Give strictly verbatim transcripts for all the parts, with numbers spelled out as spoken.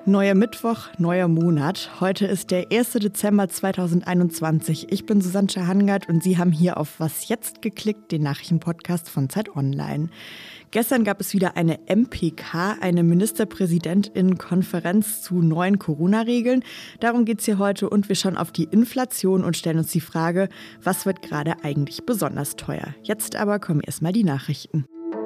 Neuer Mittwoch, neuer Monat. Heute ist der erster Dezember zweitausendeinundzwanzig. Ich bin Susanne Schahangard und Sie haben hier auf Was Jetzt geklickt, den Nachrichtenpodcast von Zeit Online. Gestern gab es wieder eine M P K, eine Ministerpräsidentinnenkonferenz zu neuen Corona-Regeln. Darum geht es hier heute und wir schauen auf die Inflation und stellen uns die Frage, was wird gerade eigentlich besonders teuer? Jetzt aber kommen erstmal die Nachrichten.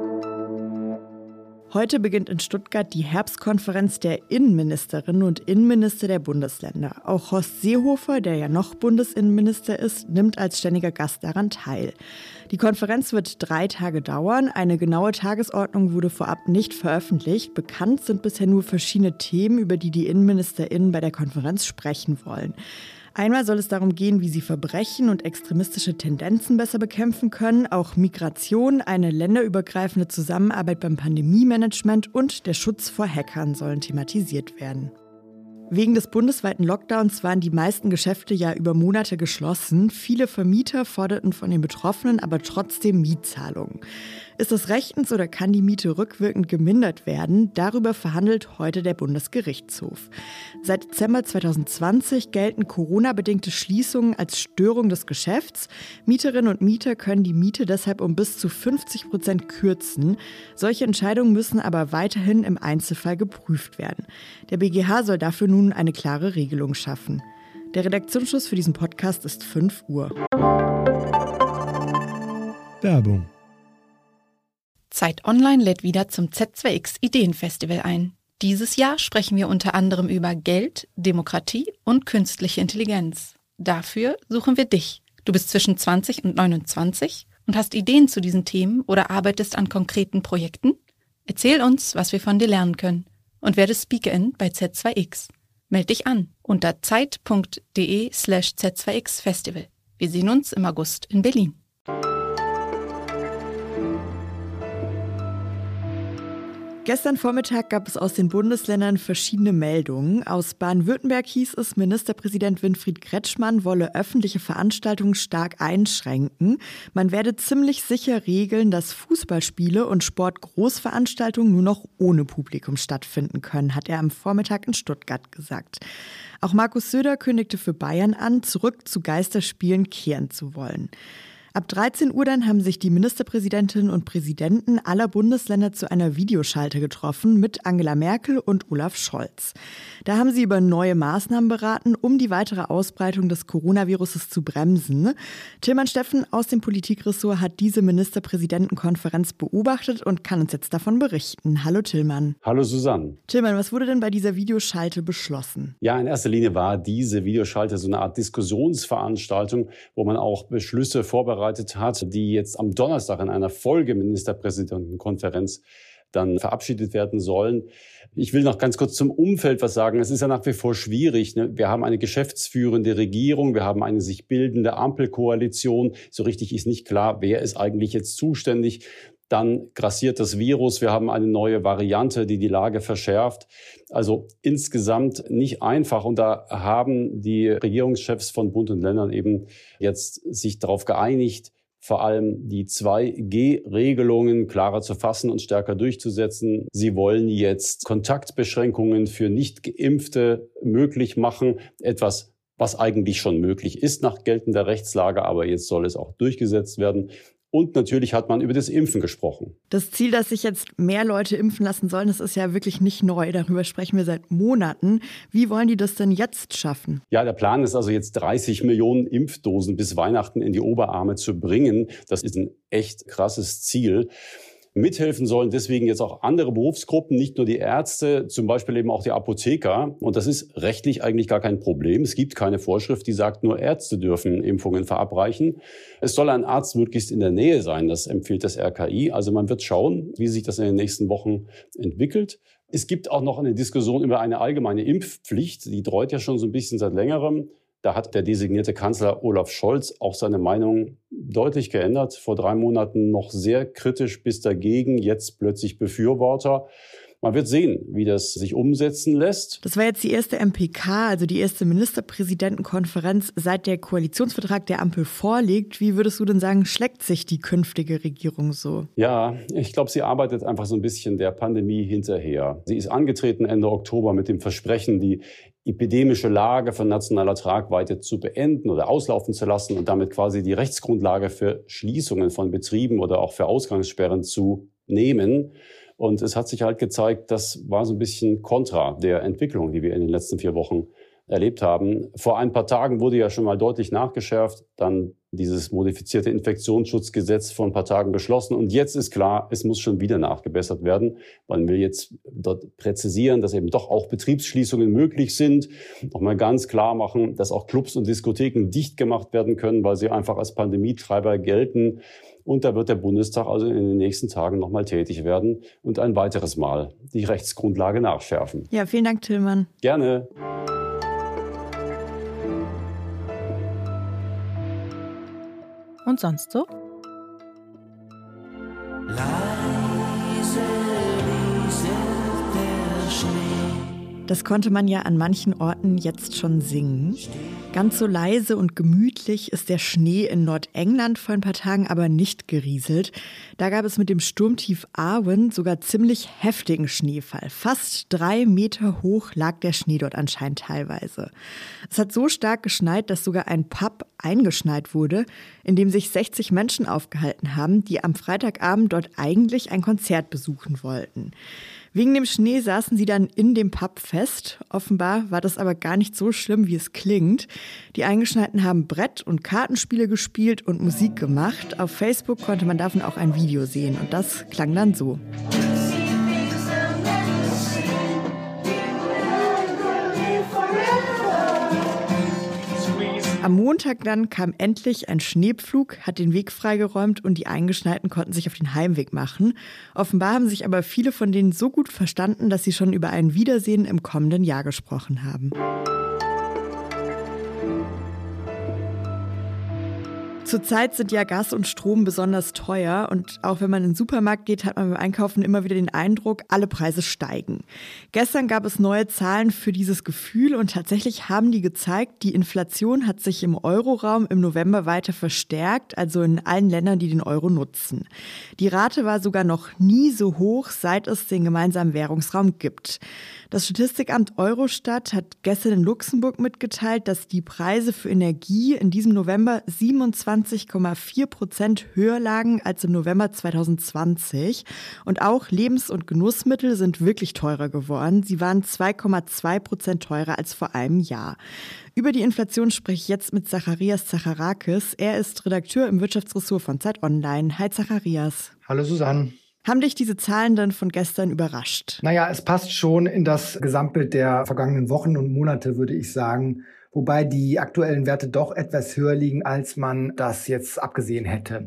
Heute beginnt in Stuttgart die Herbstkonferenz der Innenministerinnen und Innenminister der Bundesländer. Auch Horst Seehofer, der ja noch Bundesinnenminister ist, nimmt als ständiger Gast daran teil. Die Konferenz wird drei Tage dauern. Eine genaue Tagesordnung wurde vorab nicht veröffentlicht. Bekannt sind bisher nur verschiedene Themen, über die die InnenministerInnen bei der Konferenz sprechen wollen. Einmal soll es darum gehen, wie sie Verbrechen und extremistische Tendenzen besser bekämpfen können, auch Migration, eine länderübergreifende Zusammenarbeit beim Pandemie-Management und der Schutz vor Hackern sollen thematisiert werden. Wegen des bundesweiten Lockdowns waren die meisten Geschäfte ja über Monate geschlossen. Viele Vermieter forderten von den Betroffenen aber trotzdem Mietzahlungen. Ist das rechtens oder kann die Miete rückwirkend gemindert werden? Darüber verhandelt heute der Bundesgerichtshof. Seit Dezember zweitausendzwanzig gelten Corona-bedingte Schließungen als Störung des Geschäfts. Mieterinnen und Mieter können die Miete deshalb um bis zu fünfzig Prozent kürzen. Solche Entscheidungen müssen aber weiterhin im Einzelfall geprüft werden. Der B G H soll dafür nun eine klare Regelung schaffen. Der Redaktionsschluss für diesen Podcast ist fünf Uhr. Werbung. Zeit Online lädt wieder zum Z zwei X Ideenfestival ein. Dieses Jahr sprechen wir unter anderem über Geld, Demokratie und künstliche Intelligenz. Dafür suchen wir dich. Du bist zwischen zwanzig und neunundzwanzig und hast Ideen zu diesen Themen oder arbeitest an konkreten Projekten? Erzähl uns, was wir von dir lernen können und werde Speakerin bei Z zwei X. Meld dich an unter zeit.de slash Z2X Festival. Wir sehen uns im August in Berlin. Gestern Vormittag gab es aus den Bundesländern verschiedene Meldungen. Aus Baden-Württemberg hieß es, Ministerpräsident Winfried Kretschmann wolle öffentliche Veranstaltungen stark einschränken. Man werde ziemlich sicher regeln, dass Fußballspiele und Sportgroßveranstaltungen nur noch ohne Publikum stattfinden können, hat er am Vormittag in Stuttgart gesagt. Auch Markus Söder kündigte für Bayern an, zurück zu Geisterspielen kehren zu wollen. Ab dreizehn Uhr dann haben sich die Ministerpräsidentinnen und Präsidenten aller Bundesländer zu einer Videoschalte getroffen mit Angela Merkel und Olaf Scholz. Da haben sie über neue Maßnahmen beraten, um die weitere Ausbreitung des Coronaviruses zu bremsen. Tillmann Steffen aus dem Politikressort hat diese Ministerpräsidentenkonferenz beobachtet und kann uns jetzt davon berichten. Hallo Tillmann. Hallo Susanne. Tillmann, was wurde denn bei dieser Videoschalte beschlossen? Ja, in erster Linie war diese Videoschalte so eine Art Diskussionsveranstaltung, wo man auch Beschlüsse vorbereitet hat, die jetzt am Donnerstag in einer Folgeministerpräsidentenkonferenz dann verabschiedet werden sollen. Ich will noch ganz kurz zum Umfeld was sagen. Es ist ja nach wie vor schwierig. Ne? Wir haben eine geschäftsführende Regierung, wir haben eine sich bildende Ampelkoalition. So richtig ist nicht klar, wer ist eigentlich jetzt zuständig. Dann grassiert das Virus. Wir haben eine neue Variante, die die Lage verschärft. Also insgesamt nicht einfach. Und da haben die Regierungschefs von Bund und Ländern eben jetzt sich darauf geeinigt, vor allem die zwei G Regelungen klarer zu fassen und stärker durchzusetzen. Sie wollen jetzt Kontaktbeschränkungen für Nicht-Geimpfte möglich machen. Etwas, was eigentlich schon möglich ist nach geltender Rechtslage, aber jetzt soll es auch durchgesetzt werden. Und natürlich hat man über das Impfen gesprochen. Das Ziel, dass sich jetzt mehr Leute impfen lassen sollen, das ist ja wirklich nicht neu. Darüber sprechen wir seit Monaten. Wie wollen die das denn jetzt schaffen? Ja, der Plan ist also jetzt dreißig Millionen Impfdosen bis Weihnachten in die Oberarme zu bringen. Das ist ein echt krasses Ziel. Mithelfen sollen deswegen jetzt auch andere Berufsgruppen, nicht nur die Ärzte, zum Beispiel eben auch die Apotheker. Und das ist rechtlich eigentlich gar kein Problem. Es gibt keine Vorschrift, die sagt, nur Ärzte dürfen Impfungen verabreichen. Es soll ein Arzt möglichst in der Nähe sein, das empfiehlt das R K I. Also man wird schauen, wie sich das in den nächsten Wochen entwickelt. Es gibt auch noch eine Diskussion über eine allgemeine Impfpflicht. Die dreut ja schon so ein bisschen seit längerem. Da hat der designierte Kanzler Olaf Scholz auch seine Meinung deutlich geändert. Vor drei Monaten noch sehr kritisch bis dagegen, jetzt plötzlich Befürworter. Man wird sehen, wie das sich umsetzen lässt. Das war jetzt die erste M P K, also die erste Ministerpräsidentenkonferenz, seit der Koalitionsvertrag der Ampel vorliegt. Wie würdest du denn sagen, schlägt sich die künftige Regierung so? Ja, ich glaube, sie arbeitet einfach so ein bisschen der Pandemie hinterher. Sie ist angetreten Ende Oktober mit dem Versprechen, die epidemische Lage von nationaler Tragweite zu beenden oder auslaufen zu lassen und damit quasi die Rechtsgrundlage für Schließungen von Betrieben oder auch für Ausgangssperren zu nehmen. Und es hat sich halt gezeigt, das war so ein bisschen kontra der Entwicklung, die wir in den letzten vier Wochen erlebt haben. Vor ein paar Tagen wurde ja schon mal deutlich nachgeschärft, dann dieses modifizierte Infektionsschutzgesetz vor ein paar Tagen beschlossen. Und jetzt ist klar, es muss schon wieder nachgebessert werden. Man will jetzt dort präzisieren, dass eben doch auch Betriebsschließungen möglich sind. Nochmal ganz klar machen, dass auch Clubs und Diskotheken dicht gemacht werden können, weil sie einfach als Pandemietreiber gelten. Und da wird der Bundestag also in den nächsten Tagen nochmal tätig werden und ein weiteres Mal die Rechtsgrundlage nachschärfen. Ja, vielen Dank, Tillmann. Gerne. Und sonst so? Leise rieselt der Schnee. Das konnte man ja an manchen Orten jetzt schon singen. Ganz so leise und gemütlich ist der Schnee in Nordengland vor ein paar Tagen aber nicht gerieselt. Da gab es mit dem Sturmtief Arwen sogar ziemlich heftigen Schneefall. Fast drei Meter hoch lag der Schnee dort anscheinend teilweise. Es hat so stark geschneit, dass sogar ein Pub eingeschneit wurde, in dem sich sechzig Menschen aufgehalten haben, die am Freitagabend dort eigentlich ein Konzert besuchen wollten. Wegen dem Schnee saßen sie dann in dem Pub fest. Offenbar war das aber gar nicht so schlimm, wie es klingt. Die Eingeschneiten haben Brett- und Kartenspiele gespielt und Musik gemacht. Auf Facebook konnte man davon auch ein Video sehen und das klang dann so. Am Montag dann kam endlich ein Schneepflug, hat den Weg freigeräumt und die Eingeschneiten konnten sich auf den Heimweg machen. Offenbar haben sich aber viele von denen so gut verstanden, dass sie schon über ein Wiedersehen im kommenden Jahr gesprochen haben. Zurzeit sind ja Gas und Strom besonders teuer und auch wenn man in den Supermarkt geht, hat man beim Einkaufen immer wieder den Eindruck, alle Preise steigen. Gestern gab es neue Zahlen für dieses Gefühl und tatsächlich haben die gezeigt, die Inflation hat sich im Euroraum im November weiter verstärkt, also in allen Ländern, die den Euro nutzen. Die Rate war sogar noch nie so hoch, seit es den gemeinsamen Währungsraum gibt. Das Statistikamt Eurostat hat gestern in Luxemburg mitgeteilt, dass die Preise für Energie in diesem November siebenundzwanzig Komma vier Prozent höher lagen als im November zweitausendzwanzig. Und auch Lebens- und Genussmittel sind wirklich teurer geworden. Sie waren zwei Komma zwei Prozent teurer als vor einem Jahr. Über die Inflation spreche ich jetzt mit Zacharias Zacharakis. Er ist Redakteur im Wirtschaftsressort von Zeit Online. Hi Zacharias. Hallo Susanne. Haben dich diese Zahlen dann von gestern überrascht? Naja, es passt schon in das Gesamtbild der vergangenen Wochen und Monate, würde ich sagen. Wobei die aktuellen Werte doch etwas höher liegen, als man das jetzt abgesehen hätte.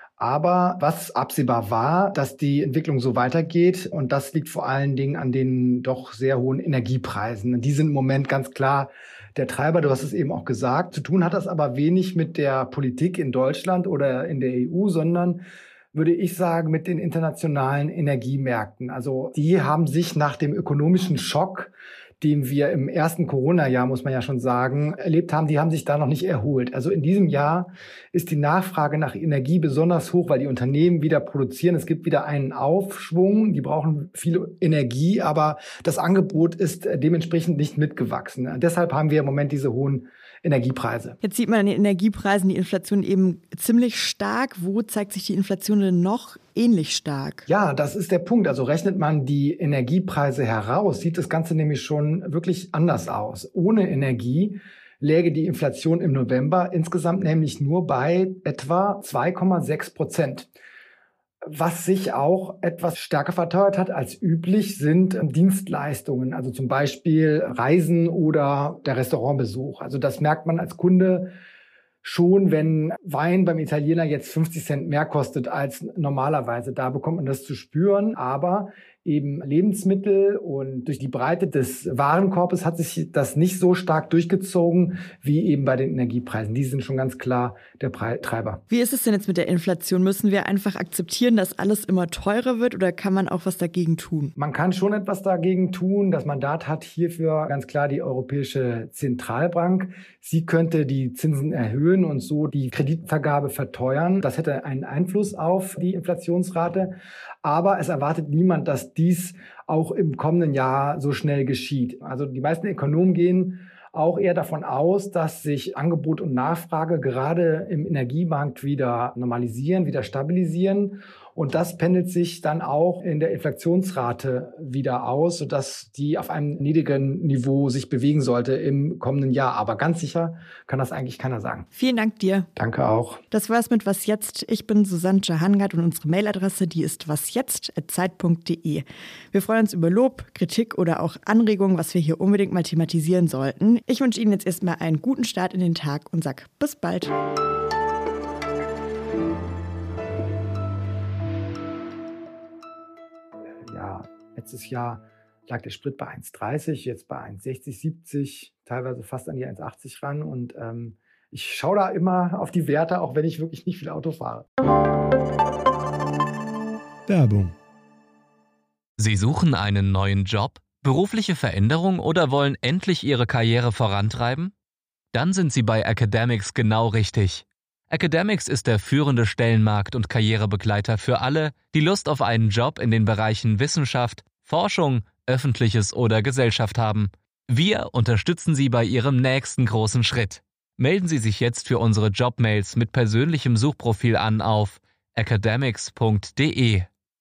Aber was absehbar war, dass die Entwicklung so weitergeht und das liegt vor allen Dingen an den doch sehr hohen Energiepreisen. Die sind im Moment ganz klar der Treiber, du hast es eben auch gesagt. Zu tun hat das aber wenig mit der Politik in Deutschland oder in der E U, sondern würde ich sagen, mit den internationalen Energiemärkten. Also die haben sich nach dem ökonomischen Schock, den wir im ersten Corona-Jahr, muss man ja schon sagen, erlebt haben, die haben sich da noch nicht erholt. Also in diesem Jahr ist die Nachfrage nach Energie besonders hoch, weil die Unternehmen wieder produzieren. Es gibt wieder einen Aufschwung, die brauchen viel Energie, aber das Angebot ist dementsprechend nicht mitgewachsen. Deshalb haben wir im Moment diese hohen Energiepreise. Jetzt sieht man an den Energiepreisen die Inflation eben ziemlich stark. Wo zeigt sich die Inflation denn noch ähnlich stark? Ja, das ist der Punkt. Also rechnet man die Energiepreise heraus, sieht das Ganze nämlich schon wirklich anders aus. Ohne Energie läge die Inflation im November insgesamt nämlich nur bei etwa zwei Komma sechs Prozent. Was sich auch etwas stärker verteuert hat als üblich, sind Dienstleistungen, also zum Beispiel Reisen oder der Restaurantbesuch. Also das merkt man als Kunde schon, wenn Wein beim Italiener jetzt fünfzig Cent mehr kostet als normalerweise. Da bekommt man das zu spüren, aber eben Lebensmittel und durch die Breite des Warenkorbes hat sich das nicht so stark durchgezogen wie eben bei den Energiepreisen. Die sind schon ganz klar der Treiber. Wie ist es denn jetzt mit der Inflation? Müssen wir einfach akzeptieren, dass alles immer teurer wird oder kann man auch was dagegen tun? Man kann schon etwas dagegen tun. Das Mandat hat hierfür ganz klar die Europäische Zentralbank. Sie könnte die Zinsen erhöhen und so die Kreditvergabe verteuern. Das hätte einen Einfluss auf die Inflationsrate. Aber es erwartet niemand, dass dies auch im kommenden Jahr so schnell geschieht. Also die meisten Ökonomen gehen auch eher davon aus, dass sich Angebot und Nachfrage gerade im Energiemarkt wieder normalisieren, wieder stabilisieren. Und das pendelt sich dann auch in der Inflationsrate wieder aus, sodass die auf einem niedrigen Niveau sich bewegen sollte im kommenden Jahr. Aber ganz sicher kann das eigentlich keiner sagen. Vielen Dank dir. Danke auch. Das war's mit Was Jetzt. Ich bin Susanne Jahangard und unsere Mailadresse, die ist wasjetzt at zeit punkt de. Wir freuen uns über Lob, Kritik oder auch Anregungen, was wir hier unbedingt mal thematisieren sollten. Ich wünsche Ihnen jetzt erstmal einen guten Start in den Tag und sag bis bald. Ja, letztes Jahr lag der Sprit bei eins Komma dreißig, jetzt bei eins Komma sechzig, siebzig, teilweise fast an die eins Komma achtzig ran. Und ähm, ich schaue da immer auf die Werte, auch wenn ich wirklich nicht viel Auto fahre. Werbung. Sie suchen einen neuen Job, berufliche Veränderung oder wollen endlich Ihre Karriere vorantreiben? Dann sind Sie bei Academics genau richtig. Academics ist der führende Stellenmarkt- und Karrierebegleiter für alle, die Lust auf einen Job in den Bereichen Wissenschaft, Forschung, Öffentliches oder Gesellschaft haben. Wir unterstützen Sie bei Ihrem nächsten großen Schritt. Melden Sie sich jetzt für unsere Jobmails mit persönlichem Suchprofil an auf academics punkt de.